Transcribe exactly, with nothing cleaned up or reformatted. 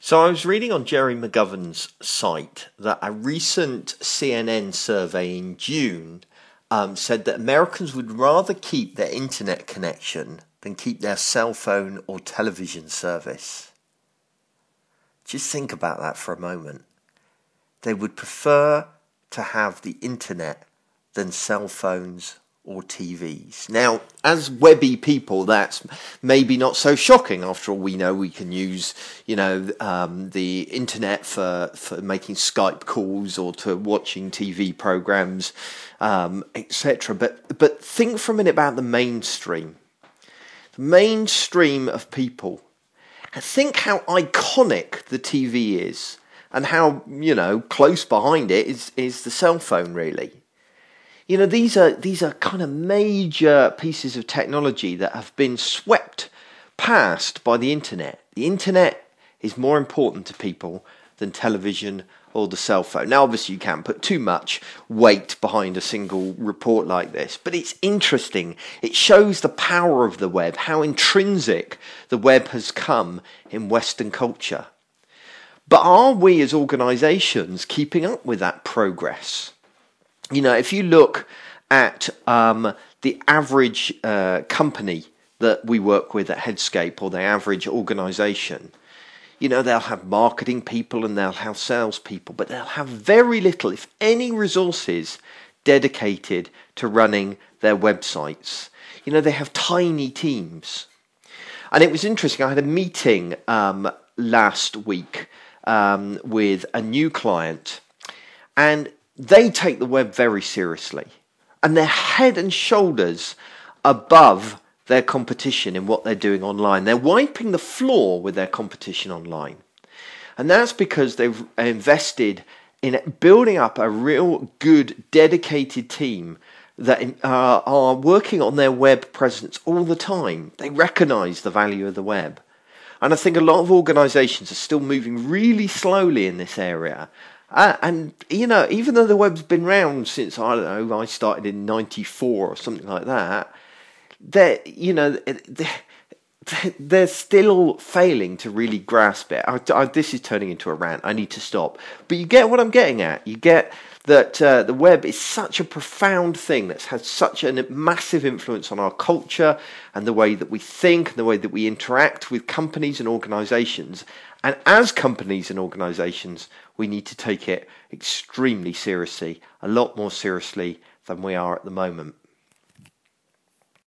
So I was reading on Jerry McGovern's site that a recent C N N survey in June um, said that Americans would rather keep their internet connection than keep their cell phone or television service. Just think about that for a moment. They would prefer to have the internet than cell phones or T Vs. Now, as webby people, that's maybe not so shocking. After all, we know we can use, you know, um, the internet for, for making Skype calls or to watching T V programs, um, et cetera. But but think for a minute about the mainstream. The mainstream of people. Think how iconic the T V is, and how, you know, close behind it is is the cell phone, really. You know, these are these are kind of major pieces of technology that have been swept past by the internet. The internet is more important to people than television or the cell phone. Now, obviously, you can't put too much weight behind a single report like this, but it's interesting. It shows the power of the web, how intrinsic the web has come in Western culture. But are we as organisations keeping up with that progress? You know, if you look at um, the average uh, company that we work with at Headscape, or the average organisation, you know, they'll have marketing people and they'll have sales people, but they'll have very little, if any, resources dedicated to running their websites. You know, they have tiny teams. And it was interesting, I had a meeting um, last week um, with a new client, and they take the web very seriously, and they're head and shoulders above their competition in what they're doing online. They're wiping the floor with their competition online. And that's because they've invested in building up a real good, dedicated team that uh, are working on their web presence all the time. They recognise the value of the web. And I think a lot of organisations are still moving really slowly in this area. Uh, and, you know, even though the web's been around since, I don't know, I started in ninety-four or something like that, they're, you know, they're, they're still failing to really grasp it. I, I, this is turning into a rant. I need to stop. But you get what I'm getting at. You get that uh, the web is such a profound thing that's had such a massive influence on our culture and the way that we think and the way that we interact with companies and organisations. And as companies and organisations, we need to take it extremely seriously, a lot more seriously than we are at the moment.